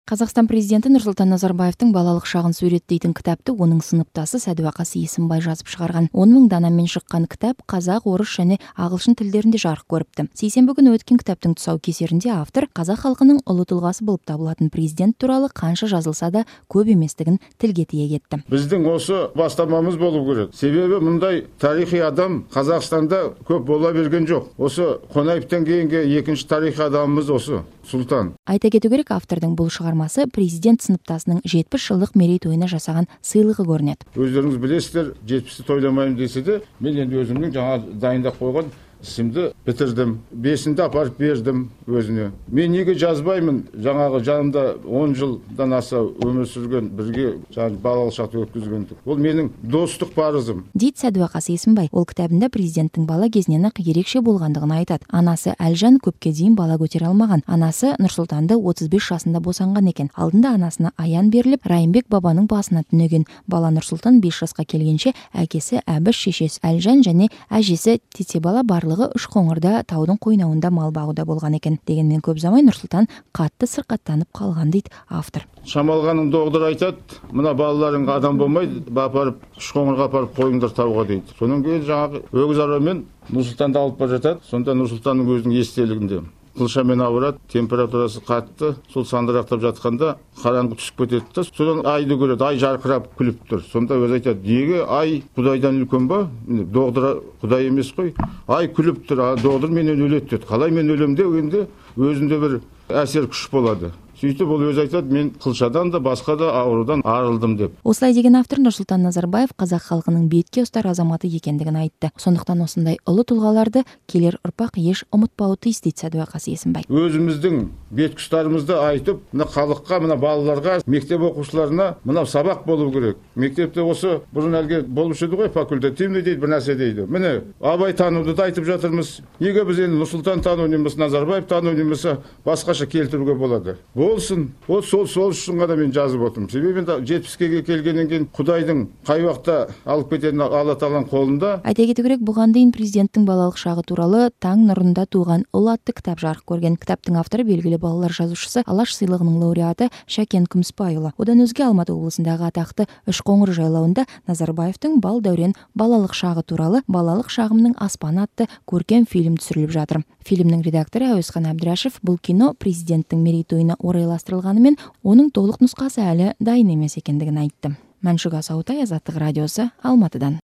Қазақстан президенті Нұрсұлтан Назарбаевтың балалық шағын суреттейтін кітапты оның сыныптасы Сәдуақас Есімбай жазып шығарған. 10 мың данамен шыққан кітап қазақ, орыс және ағылшын тілдерінде жарық көріпті. Сейсенбі күні өткен кітаптың тұсаукесерінде автор қазақ халқының ұлы тұлғасы болып табылатын президент туралы қанша жазылса да көп еместігін тілге тиек етті. Біздің осы бастамамыз болу керек. Себебі мұндай тарихи адам Қазақстанда көп бола берген жоқ. Осы Қонаевтан кейінгі екінші тарихи адамымыз осы Сұлтан. Айта кету керек, автордың бұл шығармасы президент сыныптасының 70 жылдық мерейтойына жасаған сыйлығы көрінеді. Өздеріңіз білесіздер, 70-ті тойламайым десе де, мен енді өзімнің жаңа дайындап қойған ісімді бітірдім. 5-інде апарып бердім өзіне. Мен неге жазбаймын? Жаңағы жанымда 10 жылдан аса өмір сүрген, бірге балалық шақты өткізгендік. Ол менің достық парызым. Дейді Сәдуақас Есімбай. Ол кітабында президенттің бала кезінен ақ ерекше болғандығын айтады. Анасы Әлжан көпке дейін бала көтере алмаған. Анасы Нұрсұлтанды 35 жасында босанған екен. Алдында анасына аян беріліп, Райымбек бабаның басына түнеген. Бала Нұрсұлтан 5 жасқа келгенше әкесі Әбіш, шешесі Әлжан және әжесі Тетебала барлығы Үшқоңырда таудың қойнауында мал бағуда болған екен. Дегенмен көп ұзамай Нұрсұлтан қатты сырқаттанып қалған дейді автор. Шамалғанның доғдыр айтады, мына балаларың адам болмайды, апарып Үшқоңырға апарып қойыңдар тауға дейді. Содан кейін жаңағы өгіз арамен Нұрсұлтанды алып бара жатады. Сонда Нұрсұлтанның өзінің естелігінде қылшамен ауырады, температурасы қатты, сол сандырақтап жатқанда қараңғы түсіп кетеді да, содан айды көреді, ай жарқырап күліп тұр. Сонда өзі айтады, неге ай Құдайдан үлкен ба? Доғдыр Құдай емес қой. Ай күліп тұр, доғдыр менен өледі деді. Қалай мен өлем дегенде өзінде бір әсер күш болады. Сөйтіп ол өзі айтады, мен қылшадан да басқа да аурудан арылдым деп. Осылай деген автор Нұрсұлтан Назарбаев қазақ халқының бетке ұстар азаматы екендігін айтты. Сондықтан осындай ұлы тұлғаларды келер ұрпақ еш ұмытпауы тиіс дейді Сәдуақас Есімбай. Өзіміздің бетке ұстарымызды айтып, мына халыққа, мына балаларға, мектеп оқушыларына мына сабақ болу керек. Мектепте осы бұрын әлгі болушы еді ғой, факультативный дейді, бір нәрсе дейді. Міне Абай тануды да айтып жатырмыз. Неге біз енді Нұрсұлтан тану немесе Назарбаев тану немесе басқаша келтіруге болады? Болсын, ол сол үшін ғана мен жазып отырмын. Себебі 70-ге келгеннен кейін Құдайдың қай уақытта алып кететін Алла Тағаланың қолында. Айта кету керек, бұған дейін президенттің балалық шағы туралы Таң нұрында туған ұл атты кітап жарық көрген. Кітаптың авторы белгілі балалар жазушысы, Алаш сыйлығының лауреаты Шәкен Күмісбайұлы. Одан өзге Алматы облысындағы атақты Үшқоңыр жайлауында Назарбаевтың бал дәурен балалық шағы туралы Балалық шағымның аспаны атты көркем фильм түсіріліп жатыр. Фильмнің редакторы Әуесхан Әбдірашев бұл кино президенттің мерейтойына орайластырылғанымен, оның толық нұсқасы әлі дайын емес екендігін айтты. Мәншүк Асаутай, Азаттық радиосы, Алматыдан.